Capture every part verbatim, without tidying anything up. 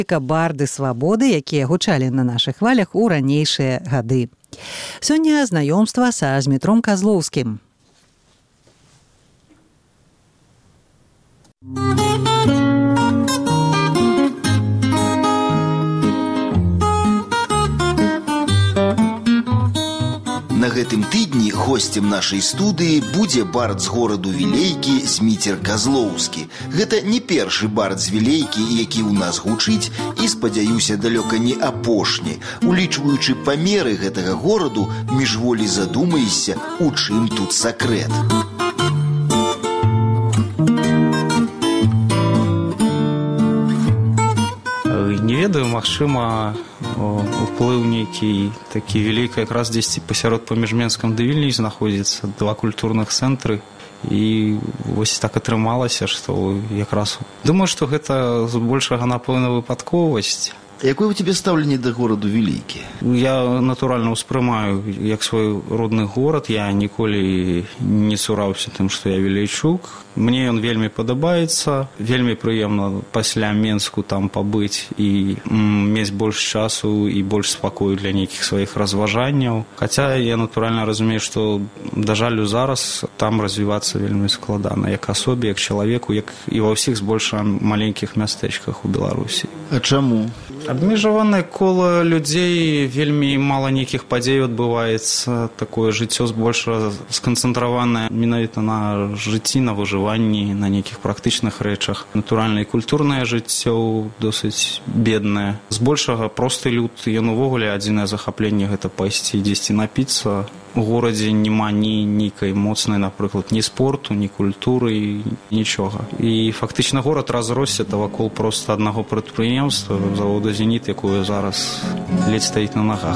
барды свабоды, якія гучалі на нашых хвалях у ранейшыя гады. Сёння знаёмства са Змітром Казлоўскім. На гэтым тыдні госцем нашай студыі будзе бард з гораду Вілейкі Зміцер Казлоўскі. Гэта не першы бард з Вілейкі, які ў нас гучыць, і, спадзяюся, далёка не апошні. Улічваючы памеры гэтага гораду, міжволі задумаешся, у чым тут сакрэт. Не ведаю, магчыма, уплыў нейкі такі вялікі, якраз дзесьці пасярод паміж Менскам ды Вільняй знаходзіцца два культурных цэнтры. І вось так атрымалася, што якраз... Думаю, што гэта збольшага, напэўна, выпадковасць. Якое у тебе стаўленне да гораду Вілейкі? Я натуральна ўспрымаю як свой родны горад. Я ніколі не цураўся тым, што я вілейчук. Мне ён вельмі падабаецца. Вельмі прыемна пасля Менску там пабыць і м, мець больш часу і больш спакою для нейкіх сваіх разважанняў. Хаця я натуральна разумею, што, да жалю, зараз там развівацца вельмі складана. Як асобе, як чалавеку, як і ва ўсіх збольшага маленькіх мястэчках у Беларусі. А чаму? Абмежаванае кола людзей, вельмі мала нейкіх падзей адбываецца. Такое жыццё збольшага сканцэнтраванае менавіта на жыцці, на выжыванні, на нейкіх практычных рэчах. Натуральна, і культурнае жыццё досыць беднае. Збольшага просты люд, ён увогуле адзінае захапленне гэта пайсці дзесьці напіцца. У горадзе няма ні нейкай моцнай, напрыклад, ні спорту, ні культуры, нічога. І фактычна горад разросся вакол проста аднаго прадпрыемства, завода «Зеніт», якое зараз ледзь стаіць на нагах.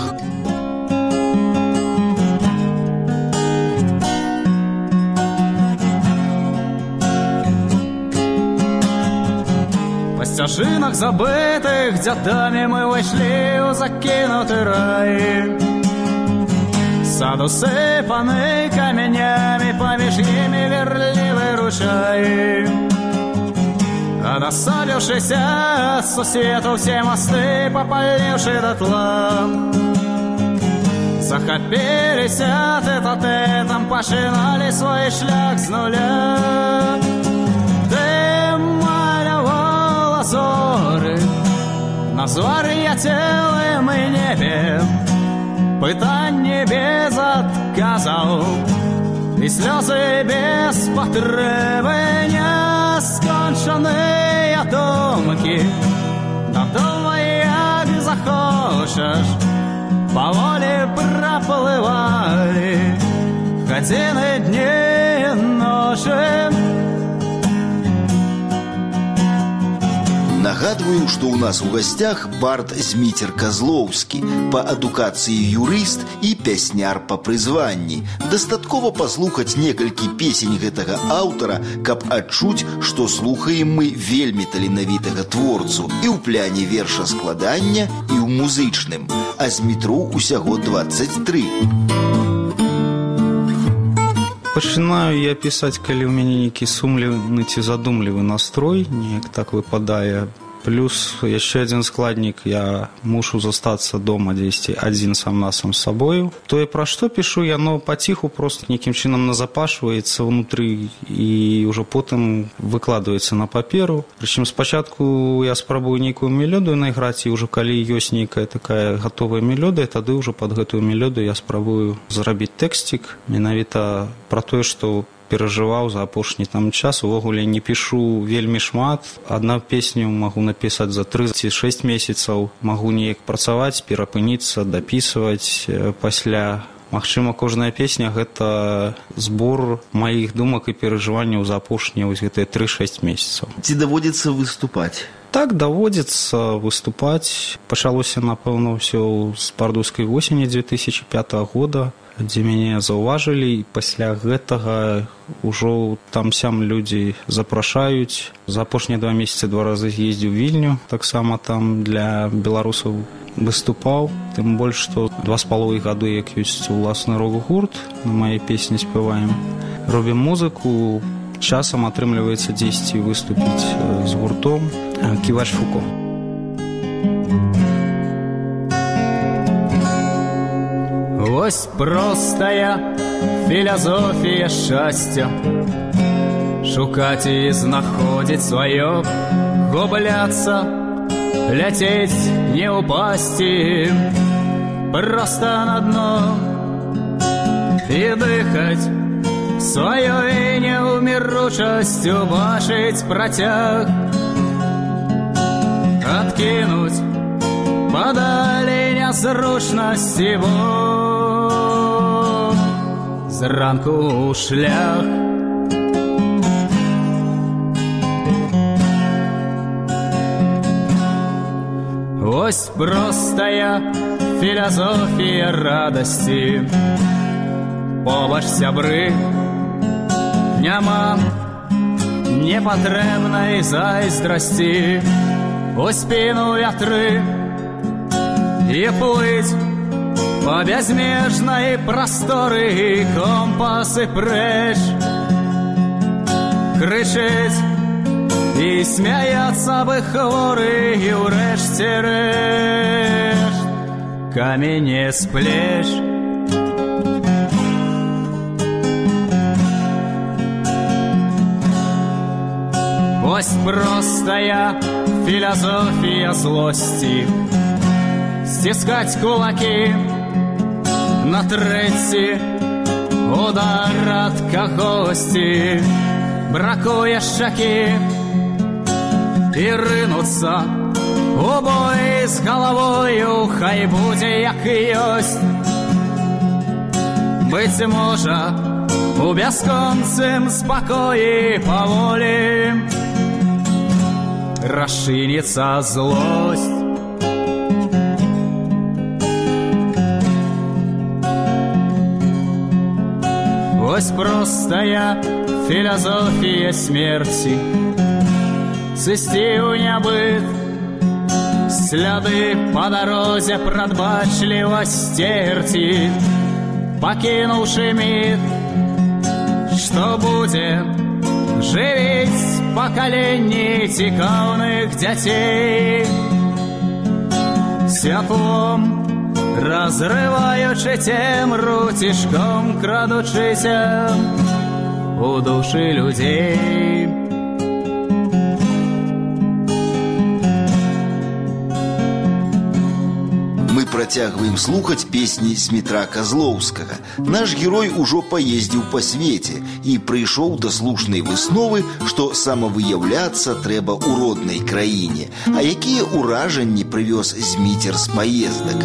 Па сцяжынах забытых дзядамі мы ўвайшлі ў закінуты рай. Сад усыпаны камянямі, паміж імі верлівы ручай. Адасаліўшыся ад сусвету ўсе масты, папаліўшы датла. Захапіліся тэт-а-тэтам, пачыналі свой шлях з нуля. Ты малявала зоры на зор'я цэлым і небе, пытанне без адказаў і слёзы без патрэбы, няскончаныя думкі. Дадумай, як захочаш, паволі праплывалі гадзіны, дні і ночы. Нагадваю, што ў нас у гасцях бард Зміцер Казлоўскі, па адукацыі юрыст і пясняр па прызванні. Дастаткова паслухаць некалькі песень гэтага аўтара, каб адчуць, што слухаем мы вельмі таленавітага творцу і ў пляне верша складання, і ў музычным. А Змітру ўсяго дваццаць тры. Пачынаю я пісаць, калі ў мяне нейкі сумлівы ці задумлівы настрой, неяк так выпадае. Плюс яшчэ адзін складнік, я мушу застацца дома дзесьці адзін сам-насам з сабою. Тое, пра што пішу, яно паціху проста нейкім чынам назапашваецца ўнутры і ўжо потым выкладваецца на паперу. Прычым спачатку я спрабую нейкую мелодыю найграць, і ўжо калі ёсць нейкая такая гатовая мелодыя, тады ўжо пад гэтую мелодыю я спрабую зрабіць тэксцік, менавіта пра тое, што перажываў за апошні там час. Увогуле не пішу вельмі шмат. Адна песню магу напісаць за тры ці шэсць месяцаў. Магу неяк працаваць, перапыніцца, дапісваць пасля. Магчыма, кожная песня гэта збор маіх думак і перажыванняў за апошнія вось гэтыя тры-шэсць месяцаў. Ці даводзіцца выступаць? Так, даводзіцца выступаць. Пачалося, напэўна, ўсё з бардаўскай восені дзве тысячы пятага года, дзе мяне заўважылі, і пасля гэтага ўжо там-сям людзі запрашаюць. За апошнія два месяцы два разы з'ездзіў у Вільню, таксама там для беларусаў выступаў. Тым больш, што два з паловай гады, як ёсць уласны рок-гурт, на мае песні спяваем. Робім музыку, часам атрымліваецца дзесьці выступіць з гуртом «Ківач Фуко». Ось простая філазофія щастя. Шукать і знаходить свое, губляться, лететь, не упасти, просто на дно и дыхать своей неумиручестью, бачить протяг, откинуть подали незручность его, зранку шлях. Ось простая філазофія радості. Побач сябры, няма непотребной зайздрасті. У спину вятры и плыть по безмежной просторы, компасы прочь, кричить и смеяться бы хворы, и урешьте решт камень с плеч. Ось простая философия злости. Стискать кулаки на третий удар от когости. Бракує щаки и ринуться у бой з головою, хай буде як ёсть. Быть може, у безконцем спокої поволі расширится злость. Ось простая философия смерти. Цисти у нябыт сляды по дорозе прадбачливо стерти, покинувши мир, что будет живить поколінні цікавних дітей, святлом розриваючи темру, тишком крадучися у душі людей. Мы працягваем слухаць песні Змітра Казлоўскага. Наш герой ужо паездзіў па свеце і прыйшоў да слушнай высновы, што самавыяўляцца трэба ў роднай краіне. А якія ўражанні прывёз Зміцер з паездак?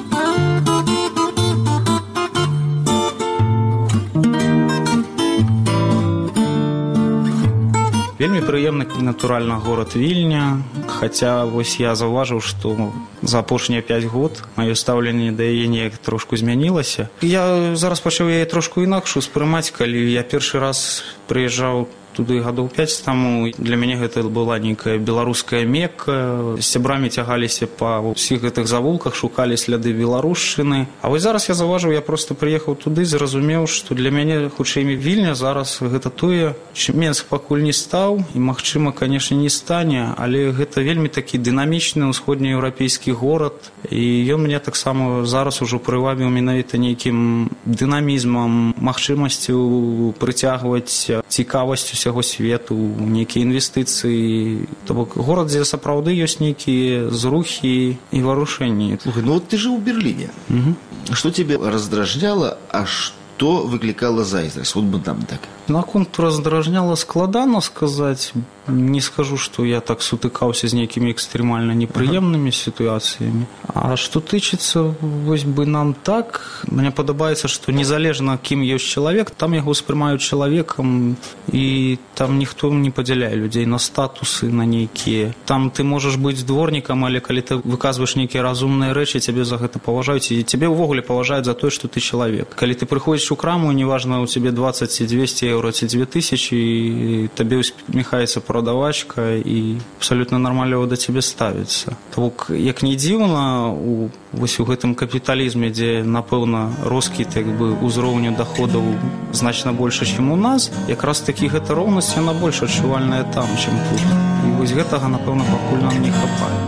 Вельмі прыемны, натуральна, горад Вільня, хаця вось я заўважыў, што за апошнія пяць год маё стаўленне да яе неяк трошку змянілася. Я зараз пачаў яе трошку інакш успрымаць, калі я першы раз прыязджаў туды гадоў пяць таму. Для мяне гэта была нейкая беларуская Мекка. З сябрамі цягаліся па ўсіх гэтых завулках, шукалі сляды беларушчыны. А вось зараз я заўважыў, я проста прыехаў туды, зразумеў, што для мяне хутчэй Вільня зараз гэта тое, чым Менск пакуль не стаў, і, магчыма, канешне, не стане, але гэта вельмі такі дынамічны ўсходнееўрапейскі горад, і ён мяне таксама зараз ужо прывабіў менавіта нейкім дынамізмам, магчымасцю прыцягваць цікавасць усяго свету, нейкія інвестыцыі. То бок горад, дзе сапраўды ёсць нейкія зрухі і варушэнні. Слухай, ну вот ты жил в Берлине. Угу. Что тебе раздражняло, а что выкликало зайздрасць? Вот бы там так. Наконт раздражняла складана сказаць. Не скажу, што я так сутыкаўся з нейкімі экстрэмальна непрыемнымі сітуацыямі. А што тычыцца вось бы нам так, мне падабаецца, што незалежна кім ёсць чалавек, там яго ўспрымаюць чалавекам, і там ніхто не падзяляе людзей на статусы, на нейкія. Там ты можаш быць дворнікам, але калі ты выказваеш нейкія разумныя рэчы, цябе за гэта паважаюць, і цябе ўвогуле паважаюць за тое, што ты чалавек. Калі ты прыходзіш у краму, неважна, у цябе дваццаць ці дзвесце еўра ці дзве тысячы, і табе усміхаецца прадавачка і абсалютна нармалёва да цябе ставіцца. То бок, як не дзіўна, у, вось у гэтым капіталізме, дзе, напэўна, роскіт як бы ўзроўню даходаў значна больше, чым у нас, якраз такі гэта роўнасць, яна больш адчувальная там, чым тут. І вось гэтага, напэўна, пакуль нам не хапае.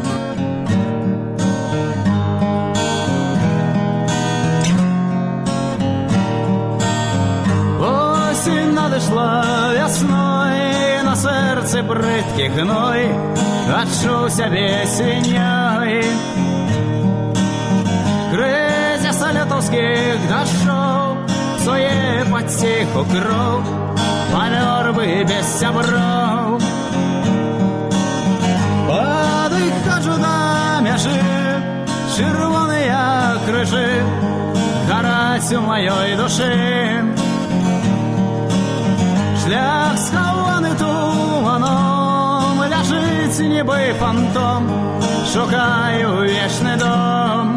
брыдкі гной адчуў сябе свіньёй. Крызіса лютаўскіх дажджоў псуе паціху кроў, памёр бы без сяброў. Падыходжу да мяжы, чырвоныя крыжы гараць у маёй душы. Шлях схаваны туманом, ляжыць нібы фантом, шукаю вечны дом.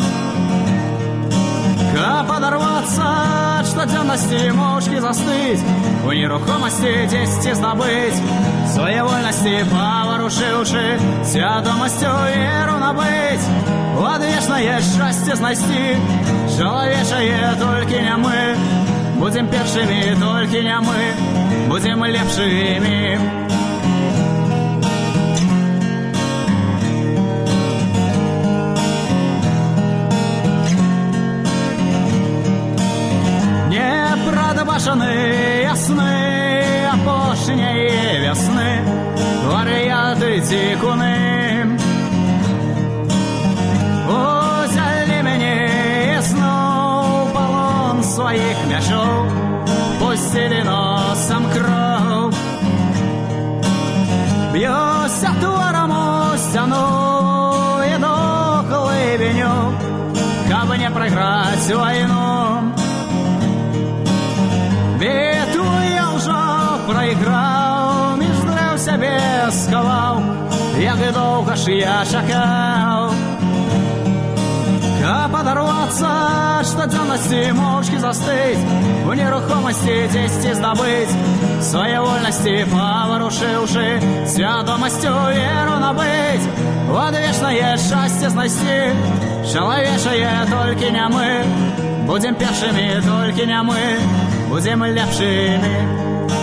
Каб падарвацца ад штодзённасці, моўчкі застыць, у нерухомасці дзесьці здабыць сваявольнасці, паварушыўшы свядомасцю веру набыць, адвечнае шчасце знайсці. Чалавечае толькі не мы, будзем першымі, толькі не мы, будзем лепшымі. Непрадбачаныя сны апошняе вясны, варыяты дзікуны. Узялі мяне ізноў палон сваіх мяжоў, пусцілі носам кроў. Б'юся творам у сцяну, іду глыбіню, каб не прайграць вайну. Бітву я ўжо прайграў, між дрэў сябе схаваў, як і доўга ж я чакаў. Каб падарвацца ад штодзённасці, моўчкі застыць, у нерухомасці дзесьці здабыць сваявольнасці, паварушыўшы свядомасцю веру набыць, адвечнае шчасце знайсці. Чалавечае толькі не мы, будзем першымі, толькі не мы, будзем лепшымі.